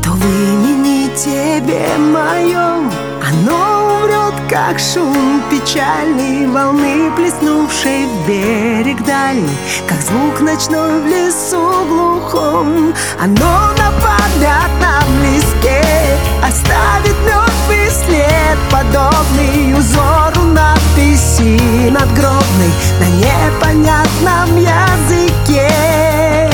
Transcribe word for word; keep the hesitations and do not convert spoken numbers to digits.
что в имени тебе моем оно умрет, как шум печальный волны, плеснувшей в берег дальний, как звук ночной в лесу глухом. Оно нападет на близке, оставит мертвый след, подобный узору надписи надгробной на непонятном языке.